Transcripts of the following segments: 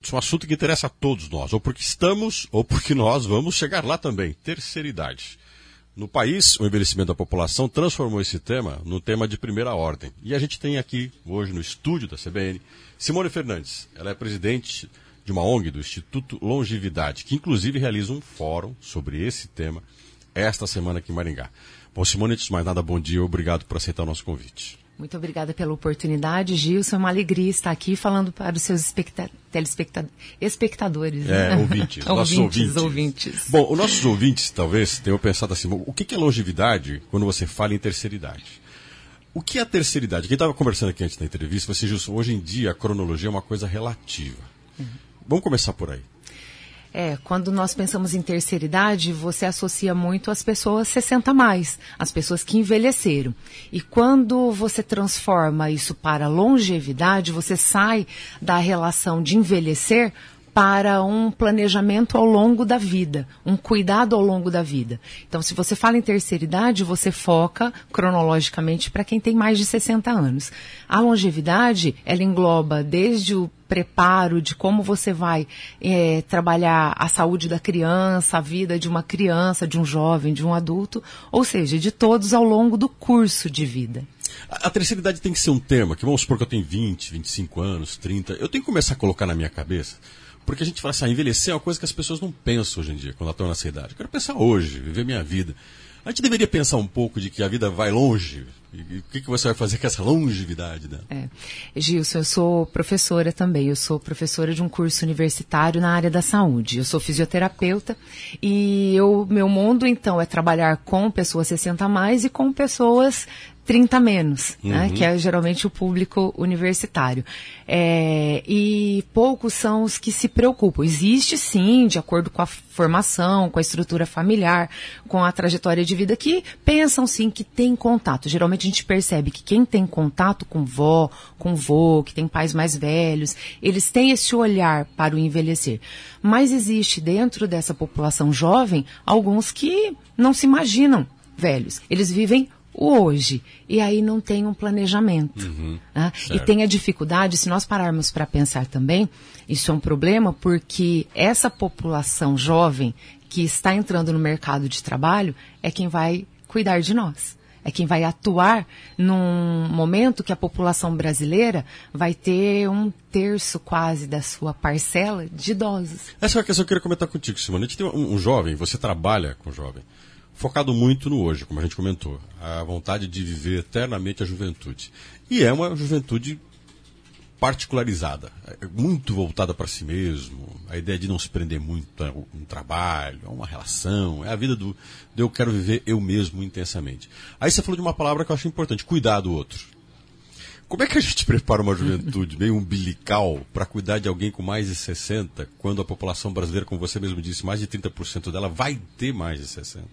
um assunto que interessa a todos nós, ou porque estamos, ou porque nós vamos chegar lá também. Terceira idade. No país, o envelhecimento da população transformou esse tema num tema de primeira ordem. E a gente tem aqui, hoje, no estúdio da CBN, Simone Fernandes. Ela é presidente de uma ONG, do Instituto Longevidade, que inclusive realiza um fórum sobre esse tema esta semana aqui em Maringá. Bom, Simone, antes de mais nada, bom dia e obrigado por aceitar o nosso convite. Muito obrigada pela oportunidade, Gilson. É uma alegria estar aqui falando para os seus espectadores. Né? Ouvintes. Nossos ouvintes. Bom, os nossos ouvintes talvez tenham pensado assim, o que é longevidade quando você fala em terceira idade? O que é a terceira idade? Quem estava conversando aqui antes da entrevista, você, Gilson, hoje em dia a cronologia é uma coisa relativa. Vamos começar por aí. Quando nós pensamos em terceira idade, você associa muito as pessoas 60 a mais, as pessoas que envelheceram. E quando você transforma isso para longevidade, você sai da relação de envelhecer para um planejamento ao longo da vida, um cuidado ao longo da vida. Então, se você fala em terceira idade, você foca cronologicamente para quem tem mais de 60 anos. A longevidade, ela engloba desde o preparo de como você vai trabalhar a saúde da criança, a vida de uma criança, de um jovem, de um adulto, ou seja, de todos ao longo do curso de vida. A terceira idade tem que ser um tema que, vamos supor que eu tenho 20, 25 anos, 30, eu tenho que começar a colocar na minha cabeça. Porque a gente fala assim, envelhecer é uma coisa que as pessoas não pensam hoje em dia, quando elas estão nessa idade. Eu quero pensar hoje, viver minha vida. A gente deveria pensar um pouco de que a vida vai longe. E o que você vai fazer com essa longevidade dela? Gilson, eu sou professora também. Eu sou professora de um curso universitário na área da saúde. Eu sou fisioterapeuta e meu mundo, então, é trabalhar com pessoas 60 a mais e com pessoas 30 a menos, né, que é geralmente o público universitário. E poucos são os que se preocupam. Existe, sim, de acordo com a formação, com a estrutura familiar, com a trajetória de vida, que pensam, sim, que tem contato. Geralmente a gente percebe que quem tem contato com vó, com vô, que tem pais mais velhos, eles têm esse olhar para o envelhecer. Mas existe dentro dessa população jovem alguns que não se imaginam velhos. Eles vivem o hoje, e aí não tem um planejamento. Né? E tem a dificuldade, se nós pararmos para pensar também, isso é um problema porque essa população jovem que está entrando no mercado de trabalho é quem vai cuidar de nós. É quem vai atuar num momento que a população brasileira vai ter 1/3 quase da sua parcela de idosos. Essa é uma questão que eu queria comentar contigo, Simone. A gente tem um jovem, você trabalha com jovem, focado muito no hoje, como a gente comentou. A vontade de viver eternamente a juventude. E é uma juventude particularizada, muito voltada para si mesmo. A ideia de não se prender muito a um trabalho, a uma relação. É a vida do eu quero viver eu mesmo intensamente. Aí você falou de uma palavra que eu acho importante, cuidar do outro. Como é que a gente prepara uma juventude meio umbilical para cuidar de alguém com mais de 60, quando a população brasileira, como você mesmo disse, mais de 30% dela vai ter mais de 60?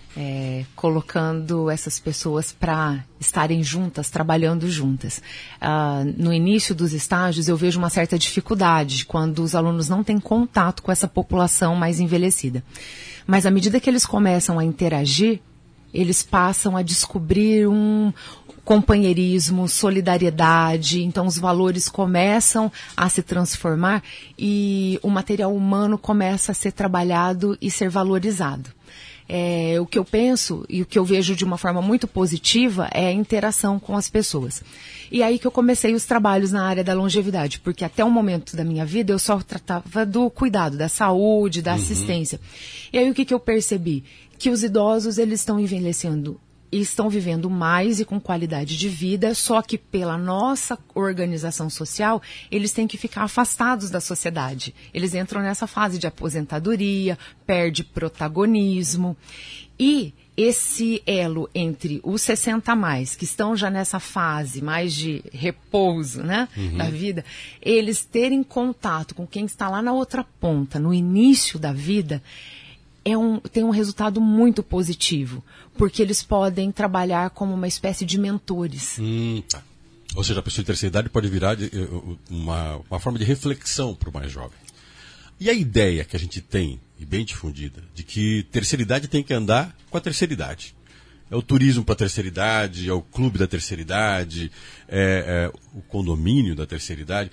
Colocando essas pessoas para estarem juntas, trabalhando juntas. No início dos estágios, eu vejo uma certa dificuldade quando os alunos não têm contato com essa população mais envelhecida. Mas à medida que eles começam a interagir, eles passam a descobrir um companheirismo, solidariedade, então os valores começam a se transformar e o material humano começa a ser trabalhado e ser valorizado. O que eu penso e o que eu vejo de uma forma muito positiva é a interação com as pessoas. E aí que eu comecei os trabalhos na área da longevidade, porque até o momento da minha vida eu só tratava do cuidado, da saúde, da assistência. E aí o que eu percebi? Que os idosos, eles estão envelhecendo e estão vivendo mais e com qualidade de vida, só que pela nossa organização social, eles têm que ficar afastados da sociedade. Eles entram nessa fase de aposentadoria, perde protagonismo. E esse elo entre os 60 a mais, que estão já nessa fase mais de repouso, né, da vida, eles terem contato com quem está lá na outra ponta, no início da vida, tem um resultado muito positivo, porque eles podem trabalhar como uma espécie de mentores. Tá. Ou seja, a pessoa de terceira idade pode virar uma forma de reflexão para o mais jovem. E a ideia que a gente tem, e bem difundida, de que terceira idade tem que andar com a terceira idade. É o turismo para a terceira idade, é o clube da terceira idade, é o condomínio da terceira idade.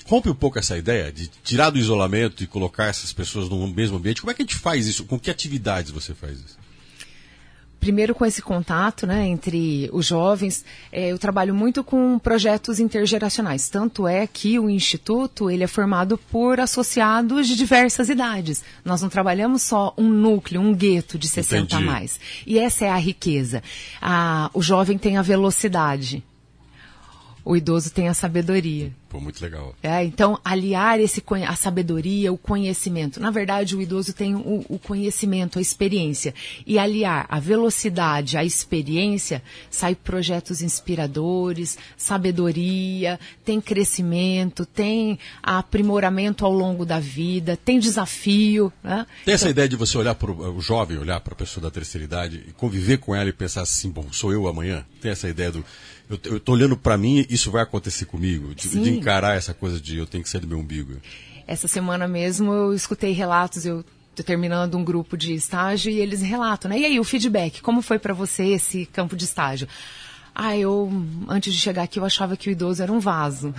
Rompe um pouco essa ideia de tirar do isolamento e colocar essas pessoas no mesmo ambiente. Como é que a gente faz isso? Com que atividades você faz isso? Primeiro com esse contato, né, entre os jovens, eu trabalho muito com projetos intergeracionais. Tanto é que o Instituto ele é formado por associados de diversas idades. Nós não trabalhamos só um núcleo, um gueto de 60 a mais. E essa é a riqueza. O jovem tem a velocidade. O idoso tem a sabedoria. Pô, muito legal. Então, aliar a sabedoria, o conhecimento. Na verdade, o idoso tem o conhecimento, a experiência. E aliar a velocidade, a experiência, sai projetos inspiradores, sabedoria, tem crescimento, tem aprimoramento ao longo da vida, tem desafio. Né? Tem essa ideia de você olhar para o jovem, olhar para a pessoa da terceira idade, e conviver com ela e pensar assim, bom, sou eu amanhã? Tem essa ideia do... Eu estou olhando para mim, isso vai acontecer comigo, de encarar essa coisa de eu tenho que sair do meu umbigo. Essa semana mesmo eu escutei relatos, eu estou terminando um grupo de estágio e eles relatam, né? E aí, o feedback, como foi para você esse campo de estágio? Antes de chegar aqui, eu achava que o idoso era um vaso.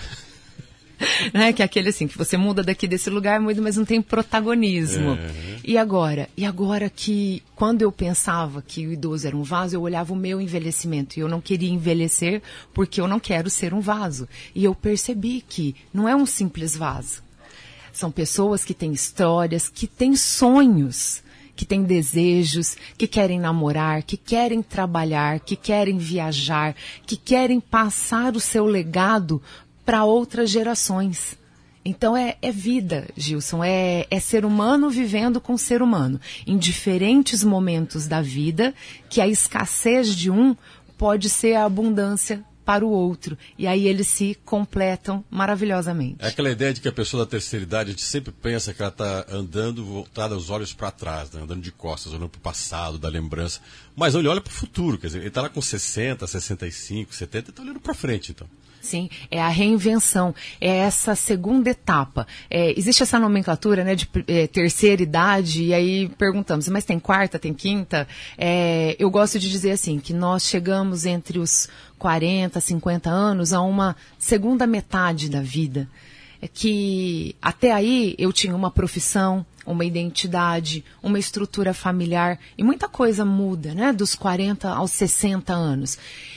Né? Que é aquele assim, que você muda daqui desse lugar, mas não tem protagonismo. E agora que, quando eu pensava que o idoso era um vaso, eu olhava o meu envelhecimento e eu não queria envelhecer porque eu não quero ser um vaso. E eu percebi que não é um simples vaso. São pessoas que têm histórias, que têm sonhos, que têm desejos, que querem namorar, que querem trabalhar, que querem viajar, que querem passar o seu legado para outras gerações. Então é vida, Gilson, é ser humano vivendo com ser humano, em diferentes momentos da vida, que a escassez de um pode ser a abundância para o outro, e aí eles se completam maravilhosamente. É aquela ideia de que a pessoa da terceira idade, a gente sempre pensa que ela está andando voltada os olhos para trás, né? Andando de costas, olhando para o passado, da lembrança, mas ele olha para o futuro, quer dizer, ele está lá com 60, 65, 70, ele está olhando para frente, então. Sim, é a reinvenção, é essa segunda etapa. Existe essa nomenclatura, né, de terceira idade, e aí perguntamos, mas tem quarta, tem quinta? Eu gosto de dizer assim, que nós chegamos entre os 40, 50 anos a uma segunda metade da vida. Que até aí eu tinha uma profissão, uma identidade, uma estrutura familiar, e muita coisa muda, né, dos 40 aos 60 anos.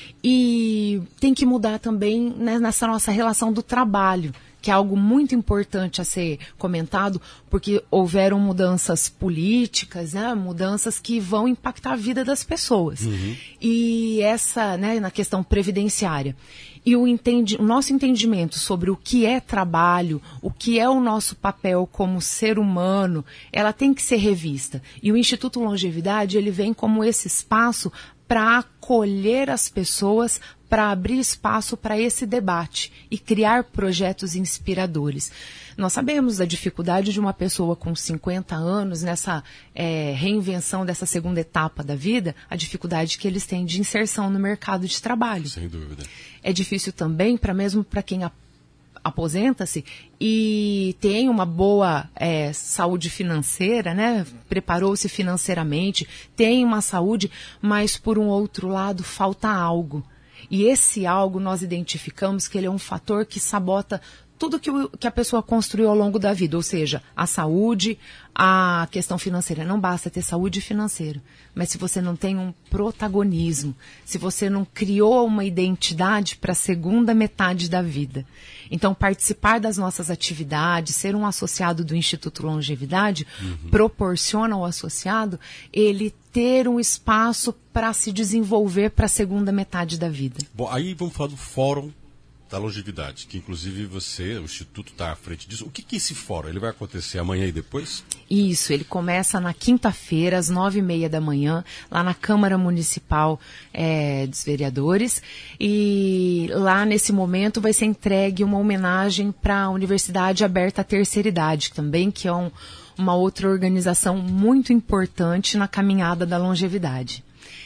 E tem que mudar também, né, nessa nossa relação do trabalho, que é algo muito importante a ser comentado, porque houveram mudanças políticas, né, mudanças que vão impactar a vida das pessoas. E essa, né, na questão previdenciária. E o nosso entendimento sobre o que é trabalho, o que é o nosso papel como ser humano, ela tem que ser revista. E o Instituto Longevidade, ele vem como esse espaço para acolher as pessoas, para abrir espaço para esse debate e criar projetos inspiradores. Nós sabemos da dificuldade de uma pessoa com 50 anos, nessa reinvenção dessa segunda etapa da vida, a dificuldade que eles têm de inserção no mercado de trabalho. Sem dúvida. É difícil também, mesmo para quem aposenta-se e tem uma boa saúde financeira, né? Preparou-se financeiramente, tem uma saúde, mas por um outro lado falta algo. E esse algo nós identificamos que ele é um fator que sabota tudo que a pessoa construiu ao longo da vida, ou seja, a saúde, a questão financeira. Não basta ter saúde financeira, mas se você não tem um protagonismo, se você não criou uma identidade para a segunda metade da vida. Então, participar das nossas atividades, ser um associado do Instituto Longevidade, proporciona ao associado ele ter um espaço para se desenvolver para a segunda metade da vida. Bom, aí vamos falar do Fórum da Longevidade, que inclusive o Instituto está à frente disso. O que é esse fórum? Ele vai acontecer amanhã e depois? Isso, ele começa na quinta-feira, às 9h30 da manhã, lá na Câmara Municipal dos Vereadores. E lá, nesse momento, vai ser entregue uma homenagem para a Universidade Aberta à Terceira Idade, também, que é uma outra organização muito importante na caminhada da longevidade.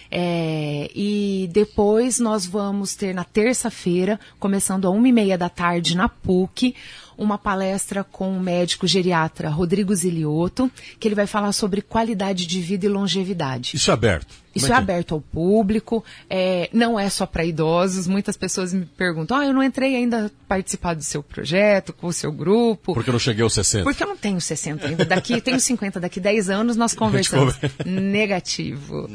E depois nós vamos ter na terça-feira, começando às 1h30 da tarde na PUC, uma palestra com o médico geriatra Rodrigo Ziliotto, que ele vai falar sobre qualidade de vida e longevidade. Isso é aberto? Isso é aberto ao público, não é só para idosos. Muitas pessoas me perguntam, eu não entrei ainda a participar do seu projeto, com o seu grupo. Porque eu não cheguei aos 60. Porque eu não tenho 60 ainda. Tenho 50, daqui 10 anos nós conversamos. Negativo.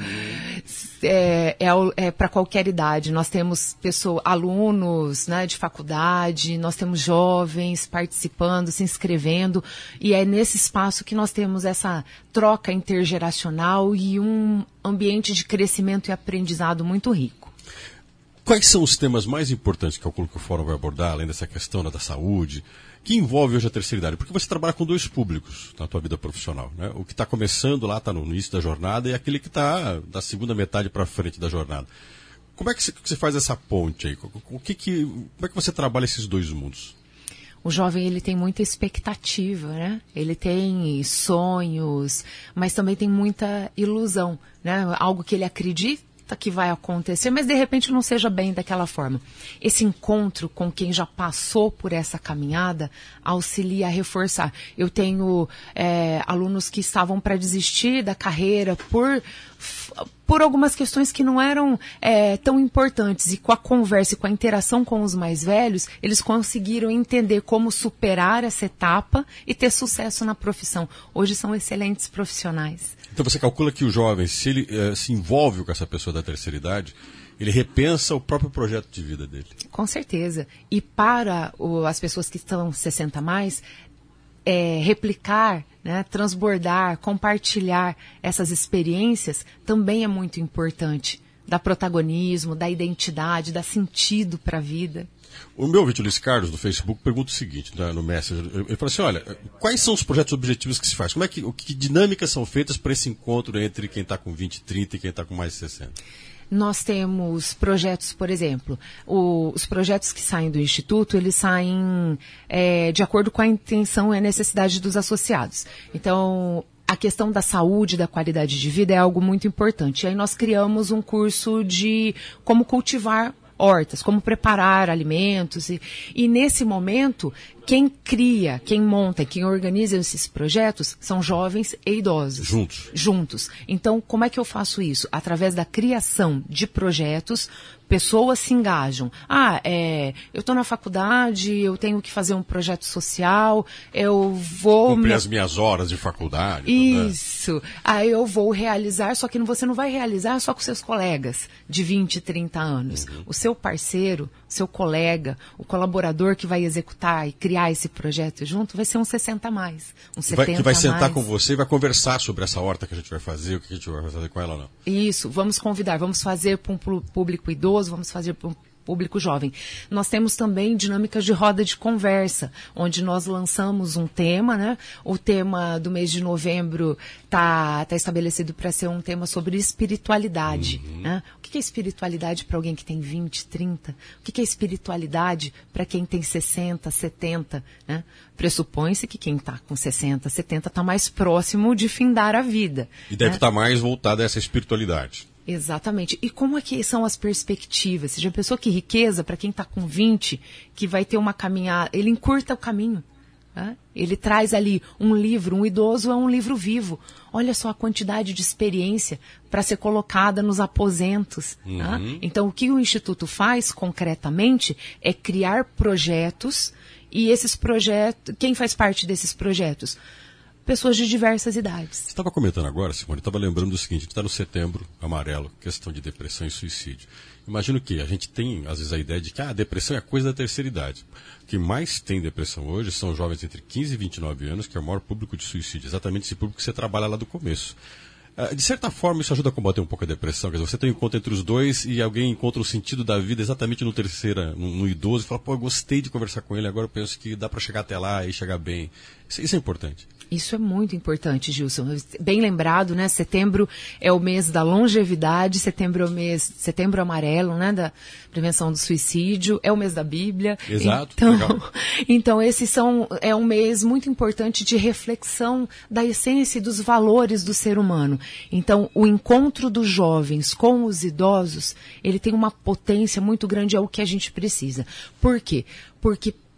Para qualquer idade. Nós temos alunos, né, de faculdade, nós temos jovens participando, se inscrevendo, e é nesse espaço que nós temos essa troca intergeracional e um ambiente de crescimento e aprendizado muito rico. Quais são os temas mais importantes que o Fórum vai abordar, além dessa questão da saúde, que envolve hoje a terceira idade? Porque você trabalha com dois públicos na tua vida profissional, né? O que está começando lá, está no início da jornada, e aquele que está da segunda metade para frente da jornada. Como é que você faz essa ponte aí? Como é que você trabalha esses dois mundos? O jovem, ele tem muita expectativa, né? Ele tem sonhos, mas também tem muita ilusão, né? Algo que ele acredita que vai acontecer, mas de repente não seja bem daquela forma. Esse encontro com quem já passou por essa caminhada auxilia a reforçar. Eu tenho alunos que estavam para desistir da carreira por algumas questões que não eram tão importantes, e com a conversa e com a interação com os mais velhos, eles conseguiram entender como superar essa etapa e ter sucesso na profissão. Hoje são excelentes profissionais. Então você calcula que o jovem, se ele se envolve com essa pessoa da terceira idade, ele repensa o próprio projeto de vida dele. Com certeza. E para as pessoas que estão 60 a mais, replicar, né, transbordar, compartilhar essas experiências também é muito importante. Dá protagonismo, dá identidade, dá sentido para a vida. O meu ouvinte, Luiz Carlos, do Facebook, pergunta o seguinte, né, no Messenger. Ele fala assim, olha, quais são os projetos objetivos que se faz? Que dinâmicas são feitas para esse encontro entre quem está com 20, 30 e quem está com mais de 60? Nós temos projetos, por exemplo, os projetos que saem do Instituto, eles saem de acordo com a intenção e a necessidade dos associados. Então, a questão da saúde, da qualidade de vida é algo muito importante. E aí nós criamos um curso de como cultivar hortas, como preparar alimentos. E nesse momento, quem cria, quem monta, quem organiza esses projetos são jovens e idosos. Juntos. Então, como é que eu faço isso? Através da criação de projetos, pessoas se engajam. Eu estou na faculdade, eu tenho que fazer um projeto social, eu vou... Cumprir as minhas horas de faculdade. Isso. Né? Aí eu vou realizar, só que você não vai realizar só com seus colegas de 20, 30 anos. Uhum. O seu parceiro, seu colega, o colaborador que vai executar e criar esse projeto junto, vai ser um 60 a mais, um 70 a mais. Que vai sentar com você e vai conversar sobre essa horta que a gente vai fazer, o que a gente vai fazer com ela ou não. Isso, vamos convidar, vamos fazer para um público idoso, vamos fazer para um público jovem. Nós temos também dinâmicas de roda de conversa, onde nós lançamos um tema, né? O tema do mês de novembro está estabelecido para ser um tema sobre espiritualidade. Uhum. Né? O que é espiritualidade para alguém que tem 20, 30? O que é espiritualidade para quem tem 60, 70? Né? Pressupõe-se que quem está com 60, 70 está mais próximo de findar a vida. E deve estar mais voltado a essa espiritualidade. Exatamente. E como é que são as perspectivas? Você já pensou que riqueza para quem está com 20, que vai ter uma caminhada, ele encurta o caminho. Né? Ele traz ali um livro, um idoso é um livro vivo. Olha só a quantidade de experiência para ser colocada nos aposentos. Uhum. Né? Então, o que o Instituto faz concretamente é criar projetos, e esses projetos, quem faz parte desses projetos? Pessoas de diversas idades. Você estava comentando agora, Simone, estava lembrando do seguinte, a gente está no Setembro Amarelo, questão de depressão e suicídio. Imagino que a gente tem, às vezes, a ideia de que a depressão é coisa da terceira idade. O que mais tem depressão hoje são jovens entre 15 e 29 anos, que é o maior público de suicídio, exatamente esse público que você trabalha lá do começo. De certa forma, isso ajuda a combater um pouco a depressão. Quer dizer, você tem um encontro entre os dois e alguém encontra o sentido da vida exatamente no idoso e fala, eu gostei de conversar com ele, agora eu penso que dá para chegar até lá e chegar bem. Isso é importante. Isso é muito importante, Gilson. Bem lembrado, né? Setembro é o mês da longevidade, setembro é o mês, setembro amarelo, né? Da prevenção do suicídio, é o mês da Bíblia. Exato. Então esse é um mês muito importante de reflexão da essência e dos valores do ser humano. Então, o encontro dos jovens com os idosos, ele tem uma potência muito grande, é o que a gente precisa. Por quê? Porque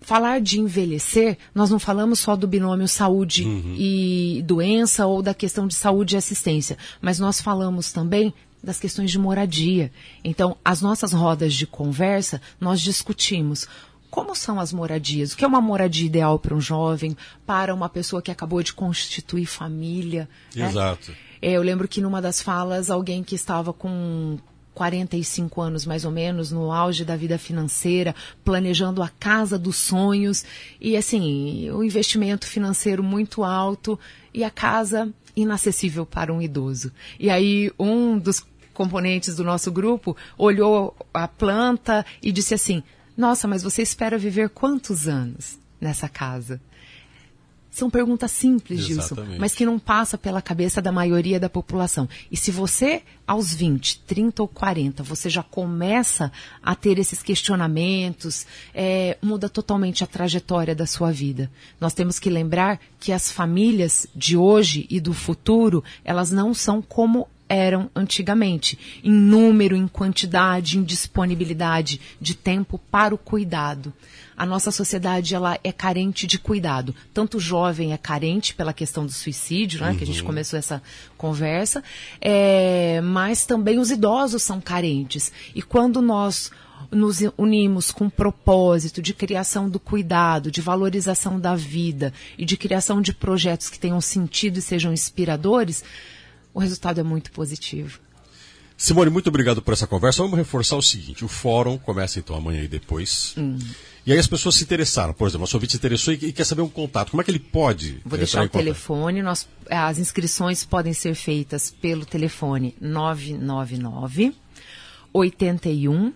falar de envelhecer, nós não falamos só do binômio saúde e doença ou da questão de saúde e assistência, mas nós falamos também das questões de moradia. Então, as nossas rodas de conversa, nós discutimos como são as moradias, o que é uma moradia ideal para um jovem, para uma pessoa que acabou de constituir família. Exato. Né? Eu lembro que numa das falas, alguém que estava com 45 anos, mais ou menos, no auge da vida financeira, planejando a casa dos sonhos, e assim, o investimento financeiro muito alto, e a casa inacessível para um idoso. E aí, um dos componentes do nosso grupo olhou a planta e disse assim, nossa, mas você espera viver quantos anos nessa casa? São perguntas simples, Gilson, mas que não passa pela cabeça da maioria da população. E se você, aos 20, 30 ou 40, você já começa a ter esses questionamentos, muda totalmente a trajetória da sua vida. Nós temos que lembrar que as famílias de hoje e do futuro, elas não são como eram antigamente, em número, em quantidade, em disponibilidade de tempo para o cuidado. A nossa sociedade, ela é carente de cuidado. Tanto o jovem é carente pela questão do suicídio, né, que a gente começou essa conversa, mas também os idosos são carentes. E quando nós nos unimos com o propósito de criação do cuidado, de valorização da vida e de criação de projetos que tenham sentido e sejam inspiradores, o resultado é muito positivo. Simone, muito obrigado por essa conversa. Vamos reforçar o seguinte, o fórum começa então amanhã e depois. E aí as pessoas se interessaram, por exemplo, nosso ouvinte se interessou e quer saber um contato. Como é que ele pode? Vou deixar o telefone. As inscrições podem ser feitas pelo telefone 999 81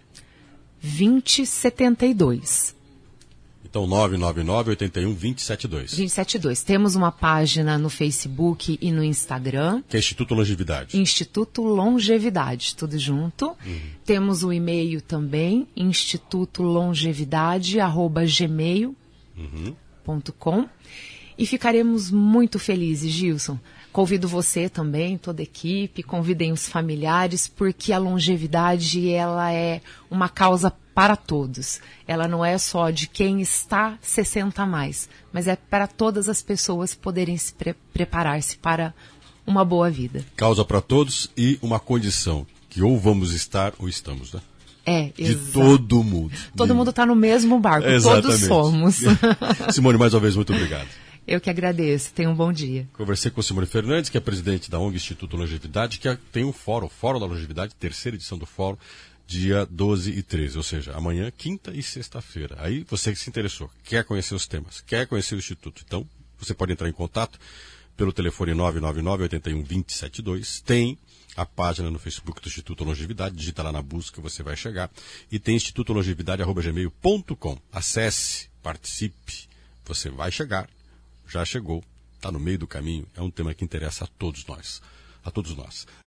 2072. Então, 999-81-2072. 2072. Temos uma página no Facebook e no Instagram. Que é Instituto Longevidade. Instituto Longevidade, tudo junto. Temos o e-mail também, institutolongevidade@gmail.com. E ficaremos muito felizes, Gilson. Convido você também, toda a equipe, convidem os familiares, porque a longevidade, ela é uma causa para todos. Ela não é só de quem está 60 a mais, mas é para todas as pessoas poderem se preparar-se para uma boa vida. Causa para todos e uma condição, que ou vamos estar ou estamos, né? De todo mundo. Todo mundo está no mesmo barco, todos somos. Simone, mais uma vez, muito obrigado. Eu que agradeço. Tenha um bom dia. Conversei com Simone Fernandes, que é presidente da ONG Instituto Longevidade, que tem um fórum, o Fórum da Longevidade, terceira edição do fórum, dia 12 e 13, ou seja, amanhã, quinta e sexta-feira. Aí você que se interessou, quer conhecer os temas, quer conhecer o Instituto, então você pode entrar em contato pelo telefone 999-81-2072. Tem a página no Facebook do Instituto Longevidade, digita lá na busca, você vai chegar. E tem institutolongevidade@gmail.com. Acesse, participe, você vai chegar. Já chegou, está no meio do caminho, é um tema que interessa a todos nós.